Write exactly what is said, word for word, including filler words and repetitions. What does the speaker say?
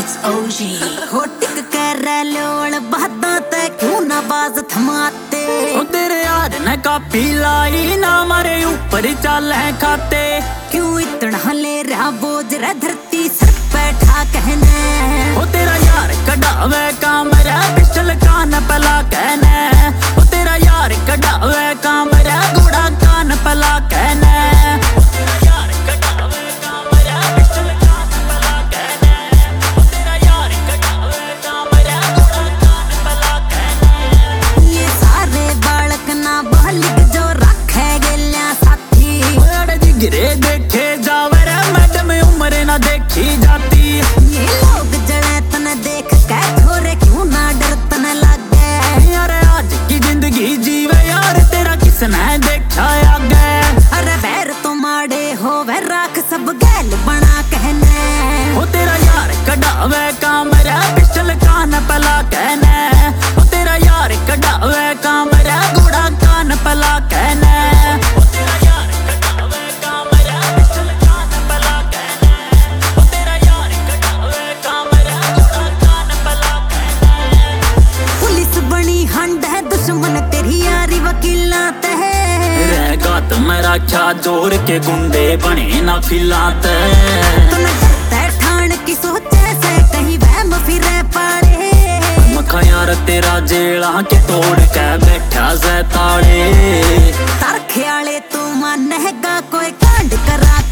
It's O G होटिक कर लोड़ बहदा ते क्यों ना बाज थमाते ओ तेरे यार ने कापी लाई ना मारे ऊपर चल है खाते क्यों इतना ले रहा बोझ रे धरती सर पे ठा कहने ओ तेरा यार कढ़ावे कामरा पिस्टल कान पला कहने ओ तेरा यार कढ़ावे कामरा घोड़ा कान पला कहने गिरे देखे जावर मैडम उम्र ना देखी जाती ये लोग जड़े तने देख के थोड़े क्यों ना डर तने लगे यार आज की जिंदगी जीवे यार तेरा किसने देखा आगे अरे बैर तो माड़े हो वे राख सब गैल बना कहने ओ तेरा यार कढ़ावे कामरा पिस्टल कान पला कहने ओ तेरा यार कढ़ावे कामरा घोड़ा कान पला कहने मेरा क्या जोर के गुंडे बने ना फिलाते ठाण की सोचे से कहीं वहम फिरे पड़े मखा यार तेरा जेला के तोड़ के बैठा से ताड़े तार ख्याले तू मानेगा कोई कांड करा